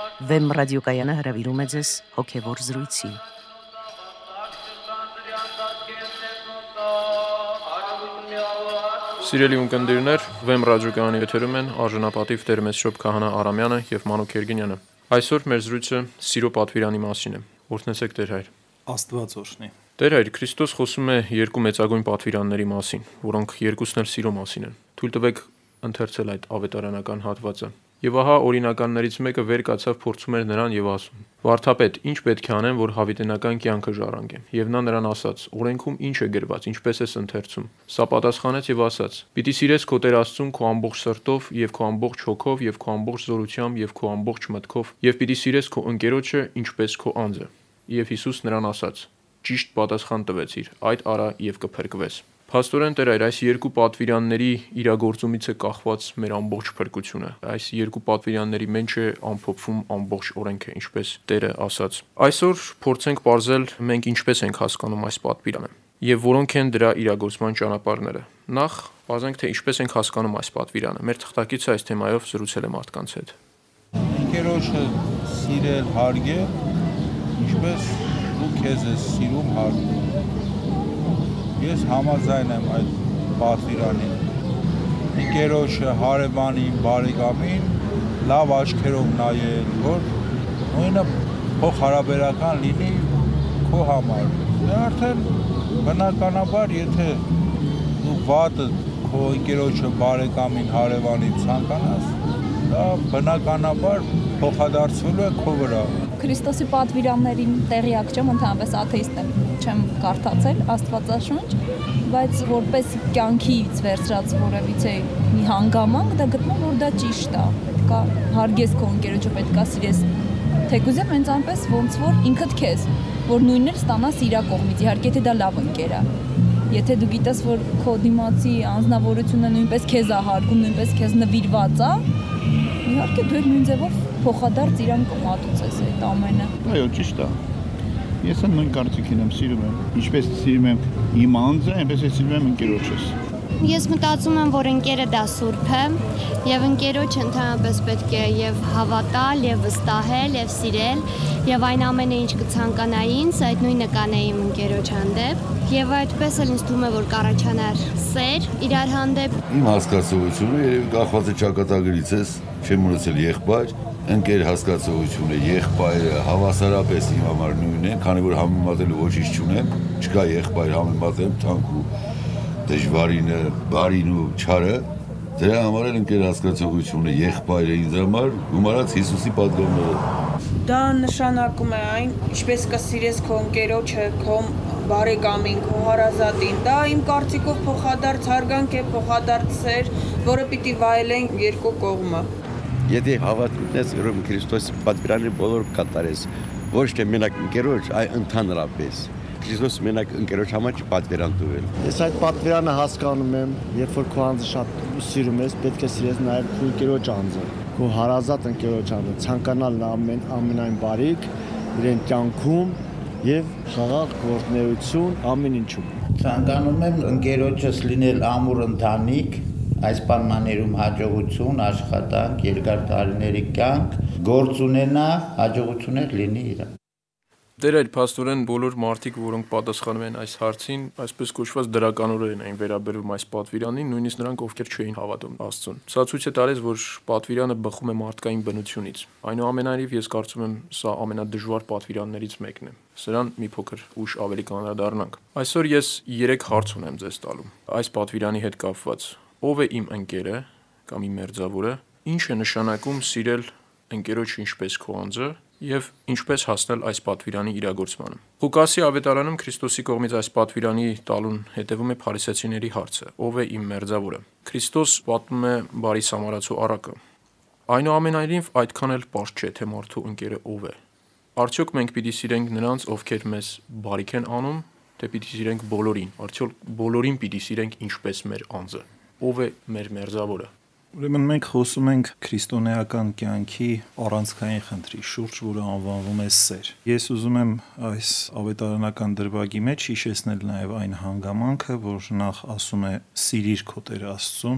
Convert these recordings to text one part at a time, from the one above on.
Վեմ ռադիոկայանը հրավիրում է ձեզ հոգևոր զրույցի։ Սիրելի ունկնդիրներ, Վեմ ռադիոկայանի եթերում են արժանապատիվ Տեր Մեսրոպ Քահանա Արամյանը եւ Մանուկ Երգինյանը։ Այսօր մեր զրույցը Սիրո պատվիրանի մասին է։ Օրհնեցեք Տեր հայր։ Աստված օրհնի։ Տեր հայր, Քրիստոս խոսում է երկու մեծագույն պատվիրանների մասին, որոնք երկուսն էլ սիրո մասին են։ Թույլ տվեք ընթերցել այդ ավետարանական հատվածը։ Եվ ահա օրինականներից մեկը վեր կացավ, փորձում էր նրան եւ ասում. «Վարդապետ, ինչ պետք է անեմ, որ հավիտենական կյանքը ժառանգեմ»։ Եվ նա նրան ասաց. «Օրենքում ինչ է գրված, ինչպես ես ընթերցում»։ Սա պատասխանեց եւ ասաց. «Պիտի սիրես քո Տեր Աստծուն քո ամբողջ սրտով եւ քո ամբողջ հոգով եւ քո ամբողջ զորությամբ եւ քո ամբողջ մտքով եւ պիտի սիրես քո ընկերոջը ինչպես քո անձը»։ Եվ Հիսուս նրան ասաց. «Ճիշտ պատասխան տվեցիր, այդ արա եւ կփրկվես»։ Փաստորեն Տեր այր, այս երկու պատվիրանների իրագործումից է կախված մեր ամբողջ փրկությունը։ Այս երկու պատվիրանների մեջ է ամփոփվում ամբողջ օրենքը, ինչպես Տերը ասաց։ Այսօր փորձենք պարզել մենք ինչպես ենք հասկանում այս պատվիրանը եւ որոնք են դրա իրագործման ճանապարհները։ Նախ բազենք թե ինչպես ենք հասկանում այս պատվիրանը։ Մեր թղթակիցը այս թեմայով զրուցել է մարդկանց հետ։ Ընկերոջը սիրել, հարգել, ինչպես դու քեզ ես սիրում, հարգում։ Ես համաձայն եմ այդ պատվիրանին։ Ընկերոջը, հարևանին, բարեկամին լավ աչքերով նայել, որ նույնը փոխհարաբերական լինի քո համար։ Դե արդեն բնականաբար, եթե դու վատը քո ընկերոջը, բարեկամին, հարևանին ցանկանաս, դա բնականաբար փոխադարձվելու է քո վրա։ Քրիստոսի պատվիրաններին տեղյակ չեմ, ընդհանրապես աթեիստ եմ, չեմ կարդացել Աստվածաշունչ, բայց որպես կյանքից վերցրած որևիցե մի հանգամանք, դա գտնում որ դա ճիշտ է, պետքա հարգես քո ընկերոջը, պետքա սիրես, թեկուզև հենց այնպես ոնց որ ինքդ քեզ, որ նույնն էլ ստանաս իրա կողմից, իհարկե թե դա լավ ընկեր է։ Եթե դու գիտես, որ քո դիմացի անձնավորությունը նույնպես քեզ է հարգում, նույնպես քեզ նվիրված է, իհարկե դու նույն ձևով փոխադարձ իրան կմատուցես այդ ամենը։ Այո, ճիշտ է։ Ես նույն կարծիքին եմ, սիրում եմ։ Ինչպես սիրում եմ իմ անձը, այնպես էլ սիրում եմ ընկերոջս։ Ես մտածում եմ, որ ընկերը դա սուրբ է, եւ ընկերոջը ընդհանրապես պետք է եւ հավատալ, եւ վստահել, եւ սիրել, եւ այն ամենը, ինչ կցանկանայի ինձ, այդ նույնը կանեի իմ ընկերոջ հանդեպ, եւ այդպես էլ ինձ թվում է, որ կառաջանար սեր իրար հանդեպ։ Իմ հասկացողությունը երևի կախված է ճակատագրից, չեմ ունեցել եղբայր, ընկեր հասկացողությունը, եղբայրը հավասարապես իմ համար նույնն է, քանի որ համեմատելու ոչինչ չունեմ, չկա եղբայր համեմատեմ թանկ ու դժվարինը, բարին ու չարը, դրա համար էլ ընկեր հասկացողությունը, եղբայրը ինձ համար գումարած Հիսուսի պատգամները։ Դա նշանակում է այն, ինչպես կսիրես քո ընկերոջը, քո բարեկամին, քո հարազատին, դա իմ կարծիքով փոխադարձ հարգանք է, փոխադարձ սեր, որը պիտի վայելեն երկու կողմը։ Եթե հավատում ես Հռոմ Քրիստոսի պատվիրանը բոլոր կատարես, ոչ թե մենակ ընկերոջ, այլ ընդհանրապես։ Քրիստոս մենակ ընկերոջ համար չի պատվիրան տվել։ Ես այդ պատվիրանը հասկանում եմ, երբ որ քո անձը շատ սիրում ես, պետք է սիրես նաև քո ընկերոջ անձը, քո հարազատ ընկերոջ անձը, ցանկանալ ամենայն բարիք իրեն կյանքում եւ խաղաղ գործունեություն ամեն ինչում։ Ցանկանում եմ ընկերոջս լինել ամուր ընտանիք, այս պայմաններում հաջողություն, աշխատանք, երկար տարիների կյանք, գործ ունենա, հաջողություններ լինի իրան։ Դեր այլ փաստորեն բոլոր մարդիկ, որոնք պատասխանում են այս հարցին, այսպես կոչված դրականորեն էին վերաբերվում այս պատվիրանին, նույնիսկ նրանք, ովքեր չէին հավատում Աստծուն։ Սա ցույց է տալիս, որ պատվիրանը բխում է մարդկային բնությունից։ Այնուամենայնիվ ես կարծում եմ, սա ամենադժվար պատվիրաններից մեկն է։ Սրան մի փոքր ուշ ավելի կանրադառնանք։ Այսօր ես 3 հարց ունեմ ձեզ տալու։ Այս պատվիրանի հետ կապված. ով է իմ ընկերը կամ իմ մերձավորը, ինչ է նշանակում սիրել ընկերոջը ինչպես քո անձը եւ ինչպես հասնել այս պատվիրանի իրագործմանը։ Ղուկասի ավետարանում Քրիստոսի կողմից այս պատվիրանի տալուն հետևում է փարիսեցիների հարցը. ով է իմ մերձավորը։ Քրիստոս պատմում է բարի սամարացու առակը։ Այնուամենայնիվ այդքան էլ պարզ չէ, թե մարդու ընկերը ով է։ Արդյոք մենք պիտի սիրենք նրանց, ովքեր մեզ բարիք են անում, թե պիտի սիրենք բոլորին։ Արդյոք բոլորին պիտի սիրենք ինչպես մեր անձը։ Ով է մեր մերձավորը։ Ուրեմն մենք խոսում ենք քրիստոնեական կյանքի առանցքային խնդրի շուրջ, որը անվանվում է սեր։ Ես ուզում եմ այս ավետարանական դրվագի մեջ հիշեցնել նաև այն հանգամանքը, որ նախ ասում է սիրիր քո Տեր Աստծուն,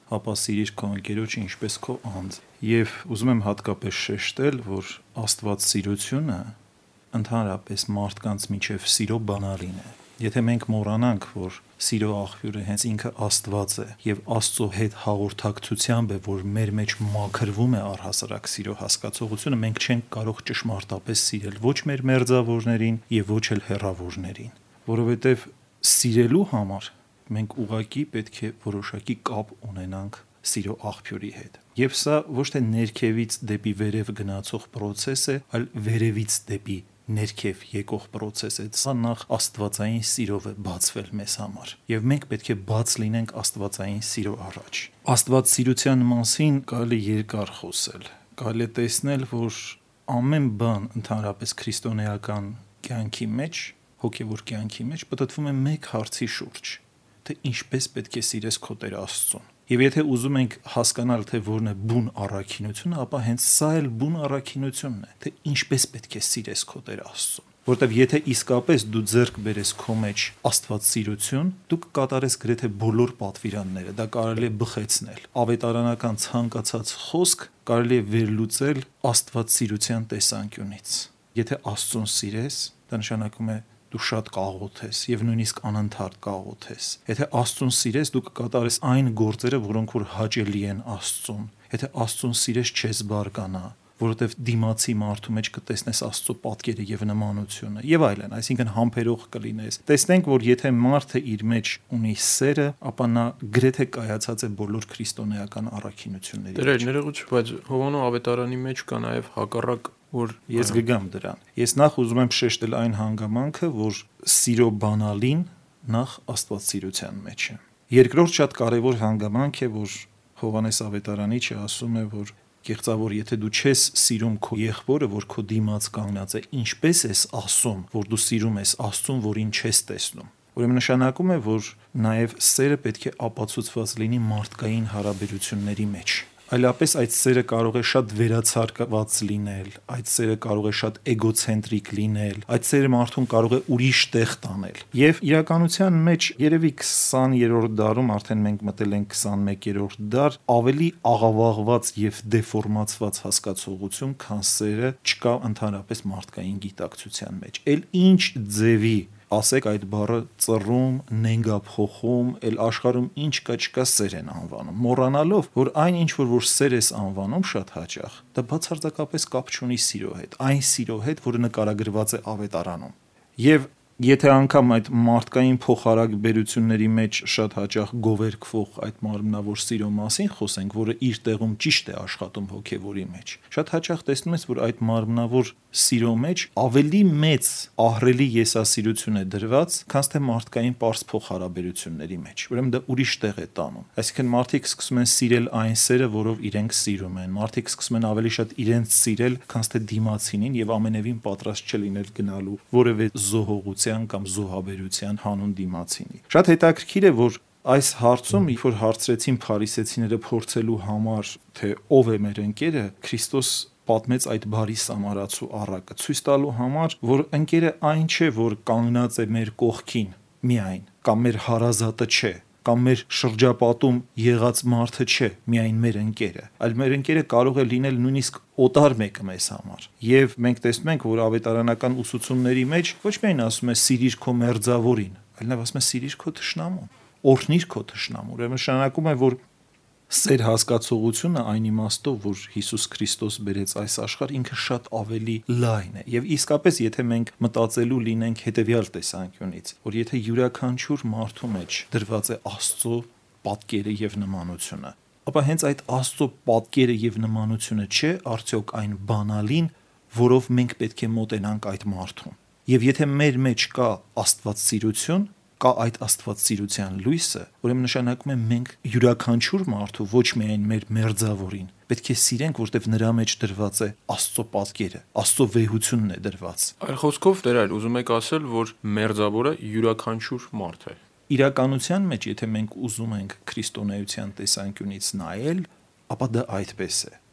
ապա սիրիր քո ընկերոջը ինչպես քո անձ։ Եվ ուզում եմ հատկապես շեշտել, որ Աստված սիրությունը ընդհանրապես մարդկանց միջև սիրո բանալին է։ Եթե մենք մոռանանք, որ սիրո աղբյուրը հենց ինքը Աստված է եւ Աստծո հետ հաղորդակցությամբ է, որ մեր մեջ մաքրվում է առհասարակ սիրո հասկացողությունը, մենք չենք կարող ճշմարտապես սիրել ոչ մեր մերձավորներին եւ ոչ էլ հեռավորներին, որովհետեւ սիրելու համար մենք ուղղակի պետք է որոշակի կապ ունենանք սիրո աղբյուրի հետ։ Եվ սա ոչ թե ներքևից դեպի վերև գնացող process է, այլ վերևից դեպի ներքև եկող process է։ Սա նախ աստվածային սիրով է բացվել մեզ համար։ Եվ մենք պետք է բաց լինենք աստվածային սիրո առաջ։ Աստվածսիրության մասին կարելի երկար խոսել։ Կարելի է տեսնել, որ ամեն բան ընդհանրապես քրիստոնեական կյանքի մեջ, հոգևոր կյանքի մեջ պատտվում է մեկ հարցի շուրջ, թե ինչպես պետք է սիրես քո Տեր Աստծուն։ Եվ եթե ուզում ենք հասկանալ, թե որն է բուն առաքինությունը, ապա հենց սա էլ բուն առաքինությունն է, թե ինչպես պետք է սիրես քո Տեր Աստծուն։ Որտեվ եթե իսկապես դու ձեռք բերես քո մեջ աստվածսիրություն, դու կկատարես գրեթե բոլոր պատվիրանները, դա կարելի է բխեցնել։ Ավետարանական ցանկացած խոսք կարելի է վերլուծել աստվածսիրության տեսանկյունից։ Եթե Աստծուն սիրես, դա նշանակում է դու շատ կաղոթես եւ նույնիսկ անընդհատ կաղոթես։ Եթե Աստծուն սիրես, դու կկատարես այն գործերը, որոնք որ հաճելի են Աստծուն։ Եթե Աստծուն սիրես, չես բարկանա, որովհետեւ դիմացի մարդու մեջ կտեսնես Աստծո պատկերը եւ նմանությունը եւ այլն, այսինքն համբերող կլինես։ Տեսնենք, որ եթե մարդը իր մեջ ունի սերը, ապա նա գրեթե կայացած է բոլոր քրիստոնեական առաքինությունների։ Դեր ներողություն, բայց Հովանու ավետարանի մեջ կա նաեւ հակառակ որ ես գգամ դրան։ Ես նախ ուզում եմ շեշտել այն հանգամանքը, որ սիրո բանալին նախ աստվածսիրության մեջ է։ Երկրորդ շատ կարևոր հանգամանք է, որ Հովանես ավետարանիչը ասում է, որ կեղծավոր եթե դու չես սիրում քո եղբորը, որ քո դիմաց կանգնած է, ինչպես ես ասում, որ դու սիրում ես Աստծուն, որին չես տեսնում։ Ուրեմն նշանակում է, որ նաև սերը պետք է ապացուցված լինի մարդկային հարաբերությունների մեջ։ Այլապես այդ սերը կարող է շատ վերացարկված լինել, այդ սերը կարող է շատ էգոցենտրիկ լինել, այդ սերը մարդուն կարող է ուրիշ տեղ տանել։ Եվ իրականության մեջ երևի 20-րդ դարում արդեն մենք մտել ենք 21-րդ դար, ավելի աղավաղված եւ դեֆորմացված հասկացողություն, քան սերը չկա ընդհանրապես մարդկային գիտակցության մեջ։ Էլ ինչ ձևի ասեք այդ բառը ծռում, նենգափոխում, էլ աշխարհում ինչ կա չկա սեր են անվանում, մոռանալով, որ այն ինչ որ սեր ես անվանում շատ հաճախ, դա բացարձակապես կապ չունի սիրո հետ, այն սիրո հետ, որը նկարագրված է ավետարանում։ Եվ եթե անգամ այդ մարդկային փոխհարաբերությունների մեջ շատ հաճախ գովերգվող այդ մարմնավոր սիրո մասին խոսենք, որը իր տեղում ճիշտ է աշխատում հոգևորի մեջ, շատ հաճախ տեսնում ես, որ այդ մարմնավոր սիրո մեջ ավելի մեծ ահռելի եսասիրություն է դրված, քան թե մարդկային པարզ փոխհարաբերությունների մեջ։ Ուրեմն դա ուրիշ տեղ է տանում։ Այսինքն մարդիկ սկսում են սիրել այն սերը, որով իրենք սիրում են։ Մարդիկ սկսում են ավելի շատ իրենց սիրել, քան թե դիմացինին եւ ամենևին պատրաստ չլինել գնալու որևէ զոհողության կամ զոհաբերության հանուն դիմացինի։ Շատ հետաքրքիր է, որ այս հարցում, երբ որ հարցրեցին փարիսեցիները փորձելու համար, թե ով է մեր ընկերը, Քրիստոս պատմեց այդ բարի սամարացու առակը, ցույց տալու համար, որ ընկերը այն չէ, որ կանգնած է մեր կողքին միայն, կամ մեր հարազատը չէ, կամ մեր շրջապատում եղած մարդը չէ, միայն մեր ընկերը, այլ մեր ընկերը կարող է լինել նույնիսկ օտար մեկը մեզ համար։ Եվ մենք տեսնում ենք, որ ավետարանական ուսուցումների մեջ ոչ միայն ասում է սիրիր քո մերձավորին, այլ նաև ասում է սիրիր քո թշնամուն, օրհնիր քո թշնամուն։ Ուրեմն նշանակում է, որ սեր հասկացողությունը այն իմաստով, որ Հիսուս Քրիստոս բերեց այս աշխարհ, ինքը շատ ավելի լայն է։ Եվ իսկապես, եթե մենք մտածելու լինենք հետևյալ տեսանկյունից, որ եթե յուրաքանչյուր մարդու մեջ դրված է Աստծո պատկերը եւ նմանությունը, ապա հենց այդ Աստծո պատկերը եւ նմանությունը չէ արդյոք այն բանալին, որով մենք պետք է մոտենանք այդ մարդուն։ Եվ եթե մեր մեջ կա աստվածսիրություն, կա այդ աստվածսիրության լույսը, ուրեմն նշանակում է մենք յուրաքանչյուր մարդու, ոչ միայն մեր մերձավորին, պետք է սիրենք, որտեղ նրա մեջ դրված է Աստծո պատկերը, Աստծո վեհությունն է դրված։ Այլ խոսքով դեր ուզում եք ասել, որ մերձավորը յուրաքանչյուր մարդ է։ Իրականության մեջ, եթե մենք ուզում ենք քրիստոնեության տեսանկյունից նայել, ապա դա այդպես է։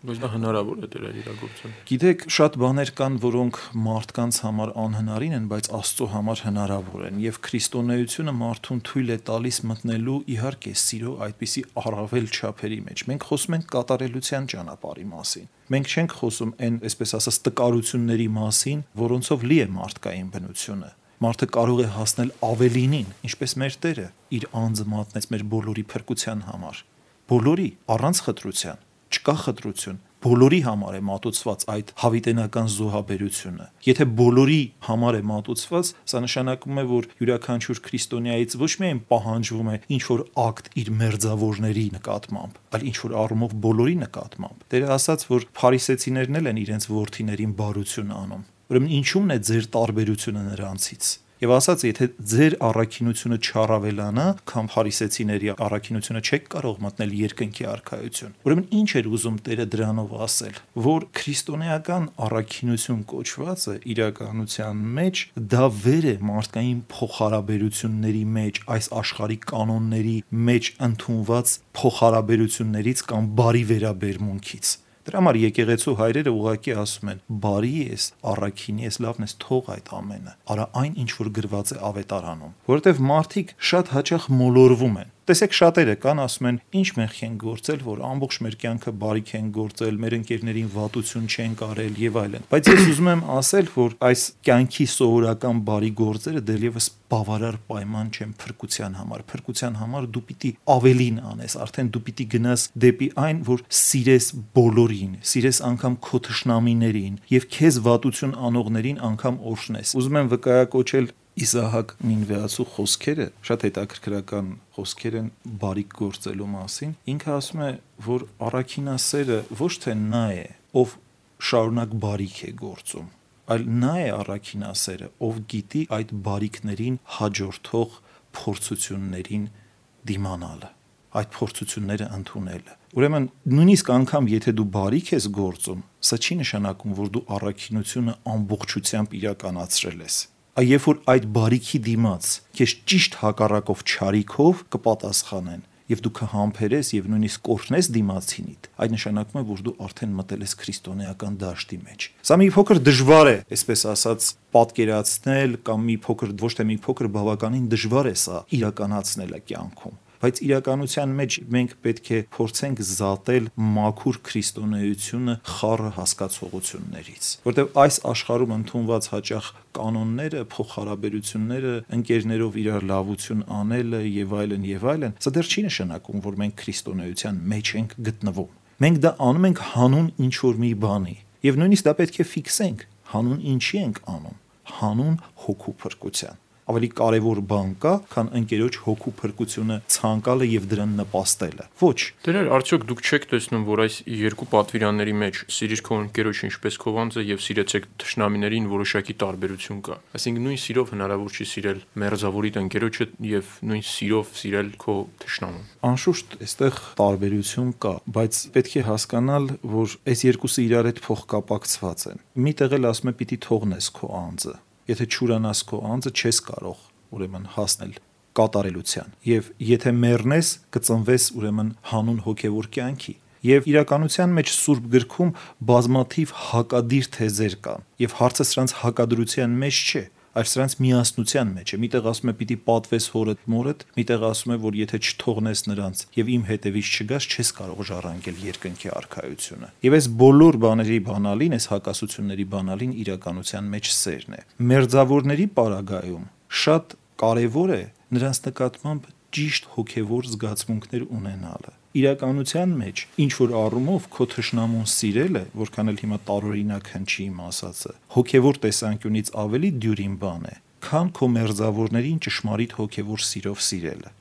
Բայց դա հնարավոր է դրա իրագործել։ Գիտեք, շատ բաներ կան, որոնք մարդկանց համար անհնարին են, բայց Աստծո համար հնարավոր են, եւ քրիստոնեությունը մարդուն թույլ է տալիս մտնելու իհարկե սիրո այդպիսի առավել չափերի մեջ։ Մենք խոսում ենք կատարելության ճանապարհի մասին։ Մենք չենք խոսում այն, այսպես ասած, տկարությունների մասին, որոնցով լի է մարդկային բնությունը։ Մարդը կարող է հասնել ավելինին, ինչպես մեր Տերը իր անձը մատնեց մեր բոլորի փրկության համար։ Բոլորի, առանց խտրության, չկա խտրություն, բոլորի համար է մատուցված այդ հավիտենական զոհաբերությունը։ Եթե բոլորի համար է մատուցված, սա նշանակում է, որ յուրաքանչյուր քրիստոնյայից ոչ միայն պահանջվում է ինչ-որ ակտ իր մերձավորների նկատմամբ, այլ ինչ-որ առումով բոլորի նկատմամբ։ Տերը ասաց, որ փարիսեցիներն էլ են իրենց որդիներին բարություն անում։ Ուրեմն ինչու՞մն է ձեր տարբերությունը նրանցից։ Եվ ասաց, եթե ձեր առաքինությունը չառավելանա, քան փարիսեցիների առաքինությունը, չեք կարող մտնել երկնքի արքայություն։ Ուրեմն ինչ էր ուզում Տերը դրանով ասել, որ քրիստոնեական առաքինություն կոչվածը իրականության մեջ դա վեր է մարդկային փոխհարաբերությունների մեջ, այս աշխարհի կանոնների մեջ ընդունված փոխհարաբերություններից կամ բարի վերաբերմունքից։ Դրա համար եկեղեցու հայրերը ուղղակի ասում են. «Բարի ես, առաքինի ես, լավն ես, թող այդ ամենը, արա այն, ինչ որ գրված է ավետարանում», որովհետև մարդիկ շատ հաճախ մոլորվում են։ Տեսեք, շատերը կան, ասում են, ինչ մեղք են գործել, որ ամբողջ մեր կյանքը բարիք են գործել, մեր ընկերներին վատություն չեն կարել եւ այլն։ Բայց ես ուզում եմ ասել, որ այս կյանքի սովորական բարի գործերը դեռևս բավարար պայման չեն փրկության համար։ Փրկության համար դու պիտի ավելին անես, արդեն դու պիտի գնաս դեպի այն, որ սիրես բոլորին, սիրես անգամ քո թշնամիներին եւ քեզ վատություն անողներին անգամ օրհնես։ Ուզում եմ վկայակոչել Իսահակ Նինվեացու խոսքերը, շատ հետաքրքրական խոսքեր են բարիք գործելու մասին։ Ինքը ասում է, որ առաքինասերը ոչ թե նա է, ով շարունակ բարիք է գործում, այլ նա է առաքինասերը, ով գիտի այդ բարիքներին հաջորդող փորձություններին դիմանալը, այդ փորձությունները ընդունելը։ Ուրեմն նույնիսկ անգամ եթե դու բարիք ես գործում, սա չի նշանակում, որ դու առաքինությունը ամբողջությամբ իրականացրել ես։ Երբ որ այդ բարիքի դիմաց քեզ ճիշտ հակառակով չարիքով կպատասխանեն եւ դու կհամբերես եւ նույնիսկ կօրհնես դիմացինիդ, այդ նշանակում է, որ դու արդեն մտել ես քրիստոնեական դաշտի մեջ։ Սա մի փոքր դժվար է, այսպես ասած, պատկերացնել կամ մի փոքր, ոչ թե մի փոքր, բավականին դժվար է սա իրականացնելը կյանքում։ Բայց իրականության մեջ մենք պետք է փորձենք զատել մաքուր քրիստոնեությունը խառը հասկացողություններից, որտեղ այս աշխարհում ընդունված հաճախ կանոնները, փոխհարաբերությունները, ընկերներով իրար լավություն անելը եւ այլն, սա դեռ չի նշանակում, որ մենք քրիստոնեության մեջ ենք գտնվում։ Մենք դա անում ենք հանուն ինչ որ մի բանի, եւ նույնիսկ դա պետք է ֆիքսենք, հանուն ինչի ենք անում, հանուն հոգու փրկության։ Ավելի կարևոր բան կա, քան ընկերոջ հոգու փրկությունը ցանկալը եւ դրան նպաստելը։ Ոչ։ Դերեր, արդյոք դուք չեք տեսնում, որ այս երկու պատվիրանների մեջ սիրիր քո ընկերոջը ինչպես քո անձը եւ սիրեցեք թշնամիներին որոշակի տարբերություն կա։ Այսինքն նույն սիրով հնարավոր չի սիրել մերձավորիդ ընկերոջը եւ նույն սիրով սիրել քո թշնամուն։ Անշուշտ այստեղ տարբերություն կա, բայց պետք է հասկանալ, որ այս երկուսը իրար հետ փոխկապակցված են։ Միտեղ էլ ասում է պիտի թողնես քո անձը։ Եթե չուրանաս քո անձը, չես կարող ուրեմն հասնել կատարելության։ Եվ եթե մեռնես, կծնվես ուրեմն հանուն հոգևոր կյանքի։ Եվ իրականության մեջ Սուրբ գրքում բազմաթիվ հակադիր թեզեր կան, եւ հարցը սրանց հակադրության մեջ չէ, այլ սրանց միասնության մեջ է։ Միտեղ ասում է պիտի պատվես հորդ մորդ, միտեղ ասում է, որ եթե չթողնես նրանց եւ իմ հետևից չգաս, չես կարող ժառանգել երկնքի արքայությունը։ Եվ այս բոլոր բաների բանալին, այս հակասությունների բանալին իրականության մեջ սերն է։ Մերձավորների պարագայում շատ կարևոր է նրանց նկատմամբ ճիշտ հոգևոր զգացմունքներ ունենալը։ Իրականության մեջ ինչ որ առումով քո թշնամուն սիրելը, որքան էլ հիմա տարօրինակ հնչի իմ ասածը, հոգևոր տեսանկյունից ավելի դյուրին բան է, քան քո մերձավորներին ճշմարիտ հոգևոր սիրով սիրելը։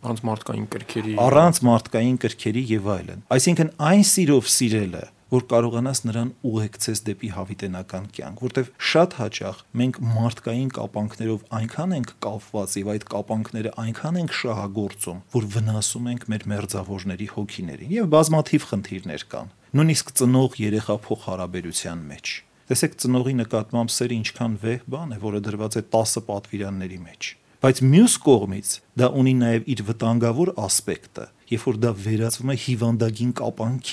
Առանց մարդկային կրքերի եւ այլն։ Այսինքն այն սիրով սիրելը, որ կարողանաս նրան ուղեկցես դեպի հավիտենական կյանք, որտեղ շատ հաճախ մենք մարդկային կապանքներով այնքան ենք կապված եւ այդ կապանքները այնքան ենք շահագործում, որ վնասում ենք մեր մերձավորների հոգիներին եւ բազմաթիվ խնդիրներ կան։ Նույնիսկ ծնող-երեխա փոխհարաբերության մեջ։ Տեսեք, ծնողի նկատմամբ սերը ինչքան վեհ բան է, որը դրված է 10 պատվիրանների մեջ։ Բայց մյուս կողմից դա ունի նաեւ իր վտանգավոր ասպեկտը, երբ որ դա վերածվում է հիվանդագին կապանքի։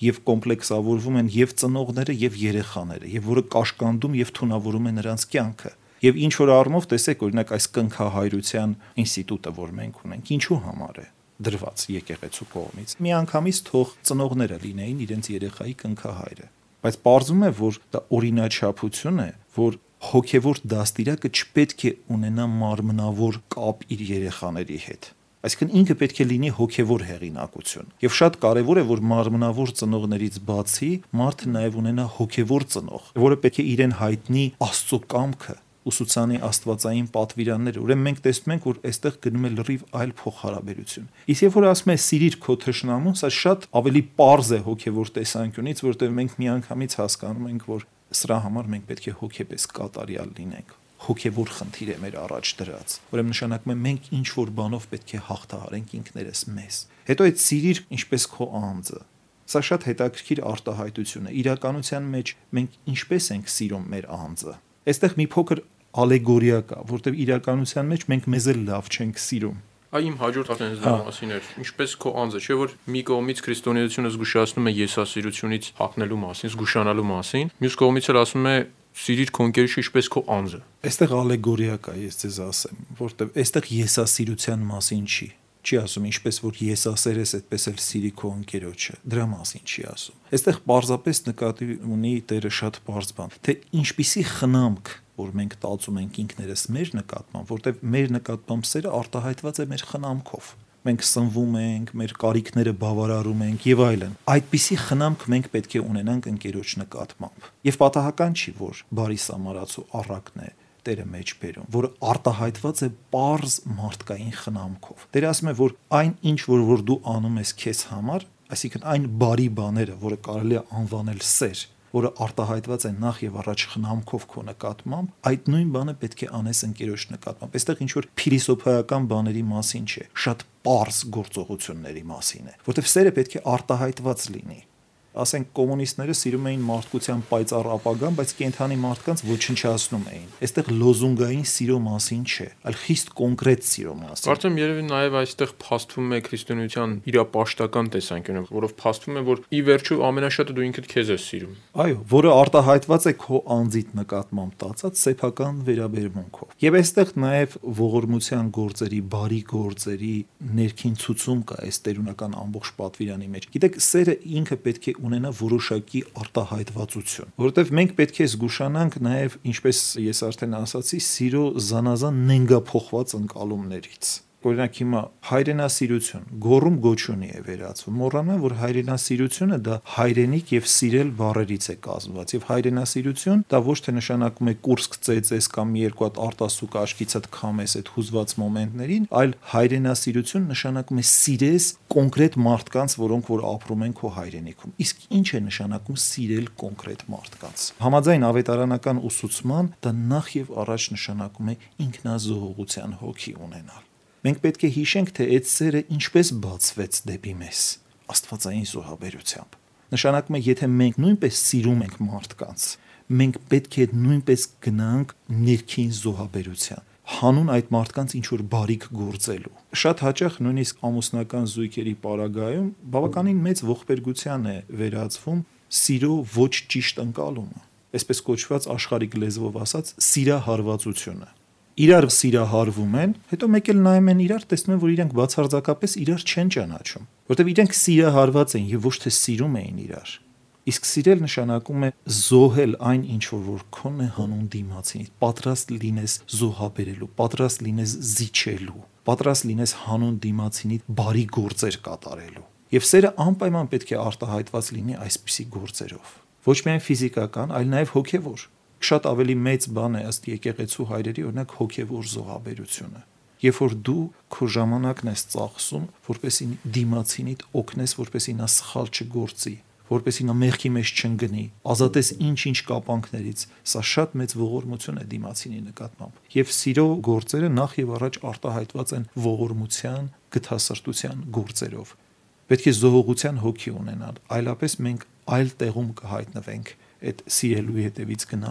եւ կոմպլեքսավորվում են եւ ծնողները եւ երեխաները, եւ որը կաշկանդում եւ թունավորում է նրանց կյանքը։ Եվ ինչ որ առումով տեսեք, օրինակ այս կնքահայրության ինստիտուտը, որ մենք ունենք, ինչու համար է դրված եկեղեցու կողմից։ Միանգամից թող ծնողները լինեին իրենց երեխայի կնքահայրը, բայց պարզվում է, որ դա օրինաչափություն է, որ հոգևոր դաստիարակը չպետք է ունենա մարմնավոր կապ իր երեխաների հետ։ Այսինքն ինքը պետք է լինի հոգևոր հեղինակություն։ Եվ շատ կարևոր է, որ մարմնավոր ծնողներից բացի մարդը նաև ունենա հոգևոր ծնող, որը պետք է իրեն հայտնի Աստծո կամքը, ուսուցանի աստվածային պատվիրանները։ Ուրեմն մենք տեսնում ենք, որ այստեղ գնում է լրիվ այլ փոխհարաբերություն։ Իսկ երբ որ ասում է սիրիր քո թշնամուն, սա շատ ավելի պարզ է հոգևոր տեսանկյունից, որտեղ մենք միանգամից հասկանում ենք, որ սրա համար մենք պետք է հոգեպես կատարյալ լինենք։ Հոգևոր խնդիր է մեր առաջ դրած։ Ուրեմն նշանակում է մենք ինչ որ բանով պետք է հաղթահարենք ինքներս մեզ։ Հետո այդ սիրիր ինչպես քո անձը։ Սա շատ հետաքրքիր արտահայտություն է։ Իրականության մեջ մենք ինչպես ենք սիրում մեր անձը։ Այստեղ մի փոքր ալեգորիա կա, որտեղ իրականության մեջ մենք մեզ էլ լավ չենք սիրում։ Այ իմ հաջորդ ասենց դրա մասին էր, ինչպես քո անձը, չէ՞ որ մի կողմից քրիստոնեությունը զգուշացնում է եսասիրությունից հաղթնելու մասին, զգուշանալու մասին, մյուս կողմից էլ ասում է սիրիր քո ընկերոջը ինչպես քո անձը։ Այստեղ ալեգորիա կա, ես ձեզ ասեմ, որտեղ այստեղ եսասիրության մասին չի ասում ինչպես որ եսասեր ես, այդպես էլ սիրի քո ընկերոջը, դրա մասին չի ասում։ Այստեղ պարզապես նկատի ունի Տերը շատ պարզ բան, թե ինչպիսի խնամք որ մենք տածում ենք ինքներս մեր նկատմամբ, որտեղ մեր նկատմամբ սերը արտահայտված է մեր խնամքով։ Մենք սնվում ենք, մեր կարիքները բավարարում ենք եւ այլն։ Այդպիսի խնամք մենք պետք է ունենանք ընկերոջ նկատմամբ։ Եվ պատահական չի, որ բարի սամարացու առակն է Տերը մեջ բերում, որը արտահայտված է պարզ մարդկային խնամքով։ Տերը ասում է, որ այն ինչ որ դու անում ես քեզ համար, այսինքն այն բարի բաները, որը կարելի է անվանել սեր, որը արտահայտված է նախ եւ առաջ խնամքով քո նկատմամբ, այդ նույն բանը պետք է անես ընկերոջ նկատմամբ։ Այստեղ ինչ որ փիլիսոփայական բաների մասին չէ, շատ պարզ գործողությունների մասին է, որտեղ սերը պետք է արտահայտված լինի։ Ասենք կոմունիստները սիրում էին մարդկության պայծառ ապագան, բայց կենթանի մարդկանց ոչնչացնում էին։ Այստեղ լոզունգային սիրո մասին չէ, այլ խիստ կոնկրետ սիրո մասին։ Կարծեմ երևի նաև այստեղ փաստվում է քրիստոնեության իրապաշտական տեսանկյունը, որով փաստվում է, որ ի վերջո ամենաշատը դու ինքդ քեզ ես սիրում։ Այո, որը արտահայտված է քո անձիդ նկատմամբ տածած սեփական վերաբերմունքով։ Եվ այստեղ նաև ողորմության գործերի, բարի գործերի ներքին ցուցում կա այս տերունական ամբողջ պատվիրանի մեջ։ Գիտեք, սերը ինքը պետք է ունենա որոշակի արտահայտվածություն, որովհետև մենք պետք է զգուշանանք նաև, ինչպես ես արդեն ասացի, սիրո զանազան նենգափոխված ընկալումներից։ Օրինակ հիմա հայրենասիրություն գոռում գոչյունի է վերածվում։ Մոռանում են, որ հայրենասիրությունը դա հայրենիք եւ սիրել բառերից է կազմված, եւ հայրենասիրություն դա ոչ թե նշանակում է կուրսք ծեծես կամ մի երկու հատ արտասուք աչքիցդ քամես այդ հուզված մոմենտներին, այլ հայրենասիրություն նշանակում է սիրես կոնկրետ մարդկանց, որոնք որ ապրում են քո հայրենիքում։ Իսկ ինչ է նշանակում սիրել կոնկրետ մարդկանց։ Համաձայն ավետարանական ուսուցման դա նախ եւ առաջ նշանակում է ինքնազոհողության հոգի ունենալ։ Մենք պետք է հիշենք, թե այդ սերը ինչպես բացվեց դեպի մեզ աստվածային զոհաբերությամբ։ Նշանակում է, եթե մենք նույնպես սիրում ենք մարդկանց, մենք պետք է նույնպես գնանք ներքին զոհաբերության, հանուն այդ մարդկանց ինչ որ բարիք գործելու։ Շատ հաճախ նույնիսկ ամուսնական զույգերի պարագայում բավականին մեծ ողբերգության է վերածվում սիրո ոչ ճիշտ ընկալումը, այսպես կոչված աշխարհիկ լեզվով ասած սիրահարվածությունը։ Իրար սիրահարվում են, հետո մեկ էլ նայում են իրար, տեսնում են, որ իրենք բացարձակապես իրար չեն ճանաչում, որտեղ իրենք սիրահարված են եւ ոչ թե սիրում էին իրար։ Իսկ սիրել նշանակում է զոհել այն ինչ որ քոնն է հանուն դիմացինի, պատրաստ լինես զոհաբերելու, պատրաստ լինես զիջելու, պատրաստ լինես հանուն դիմացինի բարի գործեր կատարելու։ Եվ սերը անպայման պետք է արտահայտված լինի այսպիսի գործերով։ Ոչ միայն ֆիզիկական, այլ նաև հոգևոր։ Շատ ավելի մեծ բան է ըստ եկեղեցու հայրերի, օրինակ հոգևոր զոհաբերությունը։ Երբ որ դու քո ժամանակն ես ծախսում, որպեսզի դիմացինիդ օգնես, որպեսզի նա սխալ չգործի, որպեսզի նա մեղքի մեջ չընկնի, ազատես ինչ-ինչ կապանքներից, սա շատ մեծ ողորմություն է դիմացինի նկատմամբ։ Եվ սիրո գործերը նախ եւ առաջ արտահայտված են ողորմության, գթասրտության գործերով։ Պետք է զոհողության հոգի ունենալ, այլապես մենք այլ տեղում կհայտնվենք այդ սիրելու հետևից գնալով։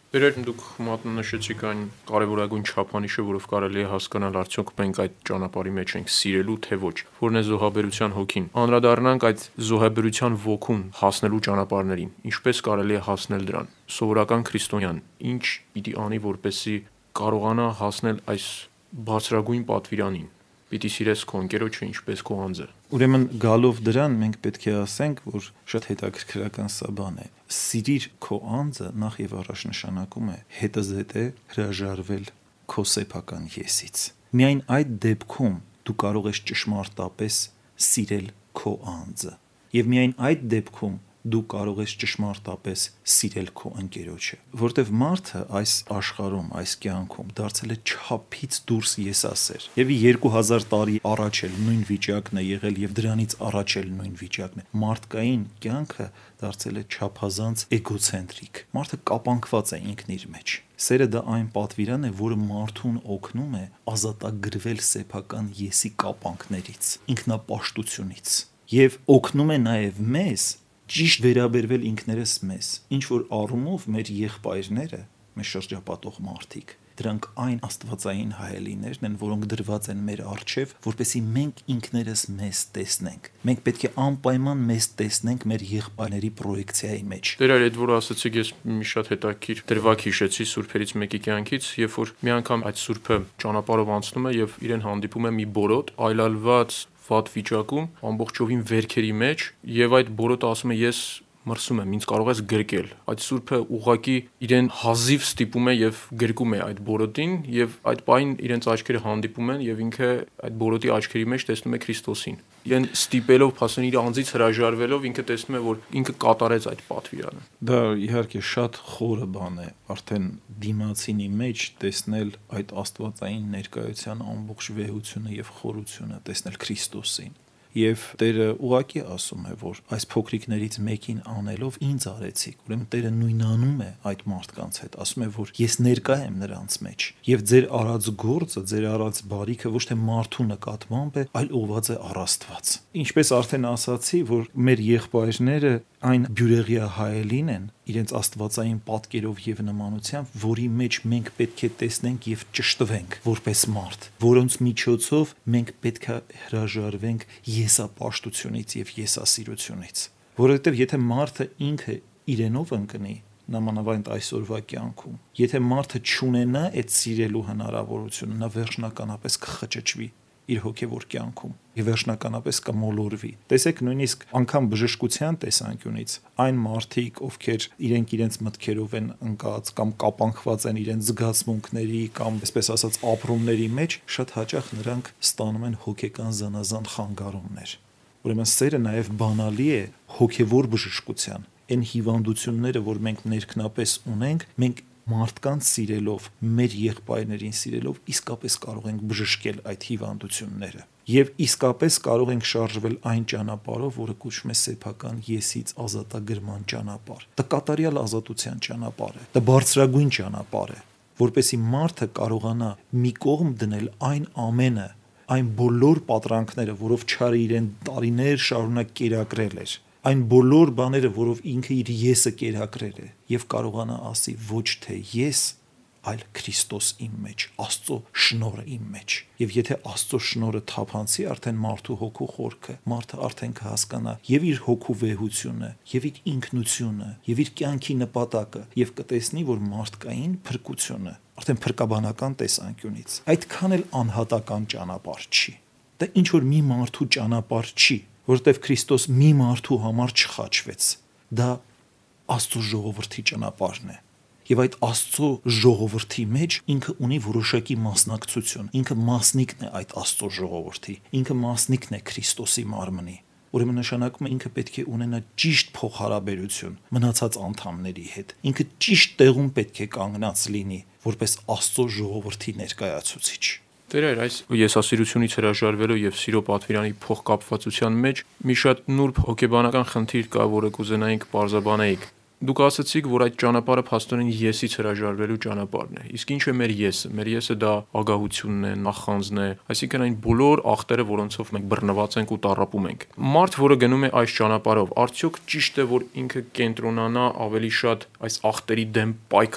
Վերեր դուք մատնանշեցիք այն կարևորագույն չափանիշը, որով կարելի է հասկանալ արդյոք մենք այդ ճանապարհի մեջ ենք սիրելու թե ոչ, որն է զոհաբերության հոգին։ Անդրադառնանք այդ զոհաբերության ոգուն հասնելու ճանապարհներին, ինչպես կարելի է հասնել դրան։ Սովորական քրիստոնյան ինչ պիտի անի, որպեսզի կարողանա հասնել այս բարձրագույն պատվիրանին։ Պիտի սիրես քո ընկերոջը ինչպես քո անձը։ Ուրեմն գալով դրան մենք պետք է ասենք, որ շատ հետաքրքրական սա բան է։ Սիրիր քո անձը նախ եւ առաջ նշանակում է հետզհետե հրաժարվել քո սեփական եսից։ Միայն այդ դեպքում դու կարող ես ճշմարտապես սիրել քո անձը։ Եվ միայն այդ դեպքում դու կարող ես ճշմարտապես սիրել քո ընկերոջը, որտեվ մարդը այս աշխարհում, այս կյանքում դարձել է չափից դուրս եսասեր։ Եվ 2000 տարի առաջ էլ նույն վիճակն է եղել եւ դրանից առաջ էլ նույն վիճակն է։ Մարդկային կյանքը դարձել է չափազանց էգոցենտրիկ։ Մարդը կապանքված է ինքն իր մեջ։ Սերը դա այն պատվիրան է, որը մարդուն օգնում է ազատագրվել սեփական եսի կապանքներից, ինքնապաշտությունից եւ օգնում է նաեւ մեզ ճիշտ վերաբերվել ինքներս մեզ, ինչ որ առումով մեր եղբայրները, մեր շրջապատող մարդիկ, դրանք այն աստվածային հայելիներն են, որոնք դրված են մեր առջև, որպեսզի մենք ինքներս մեզ տեսնենք։ Մենք պետք է անպայման մեզ տեսնենք մեր եղբայրների պրոյեկցիայի մեջ։ Դեր այդ որ ասացիք, ես մի շատ հետաքրքիր դրվագ հիշեցի սուրբերից մեկի կյանքից, երբ որ մի անգամ այդ սուրբը ճանապարհով անցնում է եւ իրեն հանդիպում է մի բորոտ, այլալված վատ վիճակում, ամբողջովին վերքերի մեջ, եւ այդ բորոտը ասում է ես մրսում եմ, ինձ կարող ես գրկել։ Այդ սուրբը ուղղակի իրեն հազիվ ստիպում է եւ գրկում է այդ բորոտին եւ այդ պահին իրենց աչքերը հանդիպում են եւ ինքը այդ բորոտի աչքերի մեջ տեսնում է Քրիստոսին։ Իրեն ստիպելով, փաստորեն իր անձից հրաժարվելով ինքը տեսնում է, որ ինքը կատարեց այդ պատվիրանը։ Դա իհարկե շատ խորը բան է, արդեն դիմացինի մեջ տեսնել այդ աստվածային ներկայության ամբողջ վեհությունը եւ խորությունը, տեսնել Քրիստոսին։ Եվ Տերը ուղղակի ասում է, որ այս փոքրիկներից մեկին անելով ինձ արեցիք։ Ուրեմն Տերը նույնանում է այդ մարդկանց հետ, ասում է, որ ես ներկա եմ նրանց մեջ, եւ ձեր արած գործը, ձեր արած բարիքը ոչ թե մարդու նկատմամբ է, այլ ուղղված է առ Աստված։ Ինչպես արդեն ասացի, որ մեր եղբայրները այն բյուրեղյա հայելին են իրենց աստվածային պատկերով եւ նմանությամբ, որի մեջ մենք պետք է տեսնենք եւ ճշտվենք որպես մարդ, որոնց միջոցով մենք պետք է հրաժարվենք եսապաշտությունից եւ եսասիրությունից, որովհետեւ եթե մարդը ինքը իրենով ընկնի նամանավանդ այսօրվա կյանքում, եթե մարդը չունենա այդ սիրելու հնարավորությունը, նա վերջնականապես կխճճվի իր հոգևոր կյանքում եւ վերջնականապես կմոլորվի։ Տեսեք, նույնիսկ անգամ բժշկության տեսանկյունից այն մարդիկ, ովքեր իրենց մտքերով են ընկած կամ կապանքված են իրենց զգացմունքների կամ այսպես ասած ապրումների մեջ, շատ հաճախ նրանք ստանում են հոգեկան զանազան խանգարումներ։ Ուրեմն սերը նաեւ բանալի է հոգևոր բժշկության։ Այն հիվանդությունները, որ մենք ներքնապես ունենք, մենք մարդկանց սիրելով, մեր եղբայրներին սիրելով իսկապես կարող ենք բժշկել այդ հիվանդությունները եւ իսկապես կարող ենք շարժվել այն ճանապարհով, որը կոչվում է սեփական եսից ազատագրման ճանապարհ։ Դա կատարյալ ազատության ճանապարհ է, դա բարձրագույն ճանապարհ է, որպեսզի մարդը կարողանա մի կողմ դնել այն ամենը, այն բոլոր պատրանքները, որով չարը իրեն տարիներ շարունակ կերակրել էր, այն բոլոր բաները, որով ինքը իր եսը կերակրել է եւ կարողանա ասի ոչ թե ես, այլ Քրիստոս իմ մեջ, Աստծո շնորհը իմ մեջ։ Եվ եթե Աստծո շնորհը թափանցի արդեն մարդու հոգու խորքը, մարդը արդեն կհասկանա եւ իր հոգու վեհությունը, եւ իր ինքնությունը, եւ իր կյանքի նպատակը, եւ կտեսնի, որ մարդկային փրկությունը արդեն փրկաբանական տեսանկյունից այդքան էլ անհատական ճանապարհ չի։ Դա ինչ որ մի մարդու ճանապարհ չի, որտեվ Քրիստոս մի մարդու համար չխաչվեց։ Դա Աստծո ժողովրդի ճանապարհն է։ Եվ այդ Աստծո ժողովրդի մեջ ինքը ունի որոշակի մասնակցություն։ Ինքը մասնիկն է այդ Աստծո ժողովրդի։ Ինքը մասնիկն է Քրիստոսի մարմնի։ Ուրեմն նշանակում է ինքը պետք է ունենա ճիշտ փոխհարաբերություն մնացած անդամների հետ։ Ինքը ճիշտ տեղում պետք է կանգնած լինի, որպես Աստծո ժողովրդի ներկայացուցիչ։ Տեր այս եսասիրությունից հրաժարվելու եւ սիրո պատվիրանի փոխկապվածության մեջ մի շատ նուրբ հոգեբանական խնդիր կա, որը կուզենայինք բարձրաբանեիք։ Դուք ասացիք, որ այդ ճանապարհը փաստորեն եսից հրաժարվելու ճանապարհն է։ Իսկ ինչ է մեր եսը։ Մեր եսը դա ագահությունն է, նախանձն է, այսինքն այն բոլոր ախտերը, որոնցով մենք բռնված ենք ու տառապում ենք։ Մարդ, որը գնում է այս ճանապարհով, արդյոք ճիշտ է, որ ինքը կենտրոնանա ավելի շատ այս ախտերի դեմ պայքարի,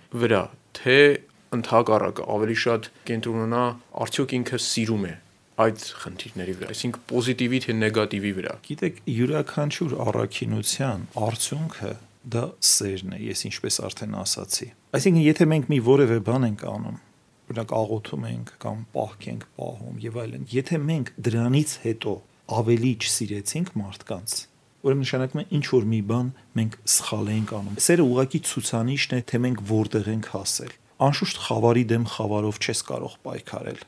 վրա, թե ընդհակառակը ավելի շատ կենտրոնանա արդյոք ինքը սիրում է այդ խնդիրների վրա, այսինքն պոզիտիվի թե նեգատիվի վրա։ Գիտեք, յուրաքանչյուր առաքինության արդյունքը դա սերն է, ես ինչպես արդեն ասացի։ Այսինքն, եթե մենք մի որևէ բան ենք անում, օրինակ աղոթում ենք կամ պահք ենք պահում եւ այլն, եթե մենք դրանից հետո ավելի չսիրեցինք մարդկանց, ուրեմն նշանակում է ինչ որ մի բան մենք սխալ ենք անում։ Սերը ուղղակի ցուցանիշն է, թե մենք որտեղ ենք հասել։ Անշուշտ խավարի դեմ խավարով չես կարող պայքարել։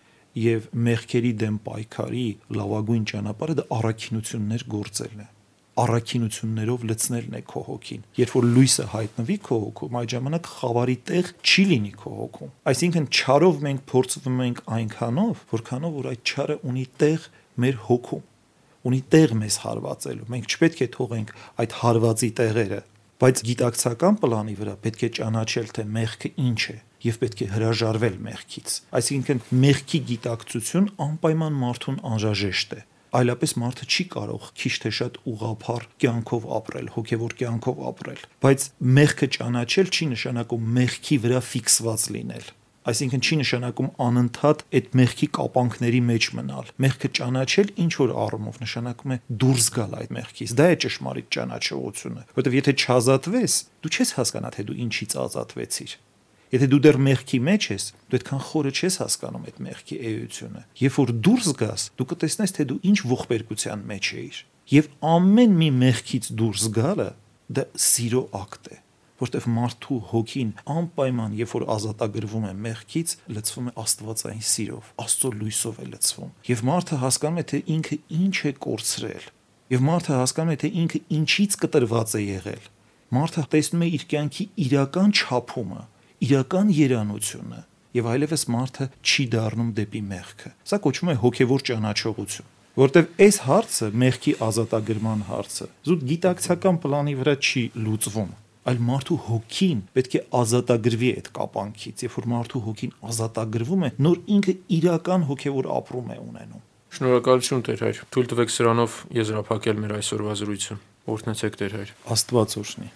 Եվ մեղքերի դեմ պայքարի լավագույն ճանապարհը դա առաքինություններ գործելն է։ Առաքինություններով լցնելն է քո հոգին։ Երբ որ լույսը հայտնվի քո հոգում, այդ ժամանակ խավարի տեղ չի լինի քո հոգում։ Այսինքն չարով մենք փորձվում ենք այնքանով, որքանով որ այդ չարը ունի տեղ մեր հոգում, ունի տեղ մեզ հարվածելու։ Մենք չպետք է թողենք այդ հարվածի տեղերը, բայց գիտակցական պլանի վրա պետք է ճանաչել, թե մեղքը ինչ է եւ պետք է հրաժարվել մեղքից։ Այսինքն մեղքի գիտակցություն անպայման մարդուն անհրաժեշտ է։ Այլապես մարդը չի կարող քիչ թե շատ ուղղափառ կյանքով ապրել, հոգևոր կյանքով ապրել, բայց մեղքը ճանաչել չի նշանակում մեղքի վրա ֆիքսված լինել։ Այսինքն չի նշանակում անընդհատ այդ մեղքի կապանքների մեջ մնալ։ Մեղքը ճանաչել ինչ որ առումով նշանակում է դուրս գալ այդ մեղքից։ Դա է ճշմարիտ ճանաչողությունը, որովհետև եթե չազատվես, դու չես հասկանա, թե դու ինչից ազատվեցիր։ Եթե դու դեռ մեղքի մեջ ես, դու այդքան խորը չես հասկանում այդ մեղքի էությունը։ Երբ որ դուրս գաս, դու կտեսնես, թե դու ինչ ողբերգության մեջ էիր։ Եվ ամեն մի մեղքից դուրս գալը դա սիրո ակտ է, որտեվ մարդու հոգին անպայման, երբ որ ազատագրվում է մեղքից, լցվում է աստվածային սիրով, Աստծո լույսով է լցվում։ Եվ մարդը հասկանում է, թե ինքը ինչ է կորցրել։ Եվ մարդը հասկանում է, թե ինքը ինչից կտրված է եղել։ Մարդը տեսնում է իր կյանքի իրական չափումը, իրական երանությունը, եւ այլևս մարդը չի դառնում դեպի մեղքը։ Սա կոչվում է հոգևոր ճանաչողություն, որտեվ այս հարցը, մեղքի ազատագրման հարցը, զուտ գիտակցական պլանի վրա չի լուծվում, այլ մարդու հոգին պետք է ազատագրվի այդ կապանքից, երբ որ մարդու հոգին ազատագրվում է, նոր ինքը իրական հոգևոր ապրում է ունենում։ Շնորհակալություն Տեր հայր։ Թույլ տվեք սրանով եզրափակել մեր այսօրվա զրույցը։ Օրհնեցեք Տեր հայր։ Աստված օրհնի։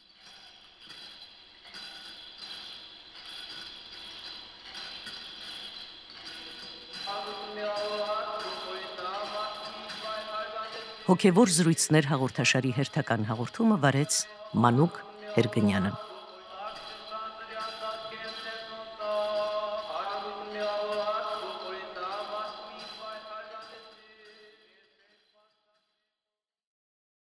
Հոգևոր զրույցներ հաղորդաշարի հերթական հաղորդումը վարեց Մանուկ Էրգնյանը։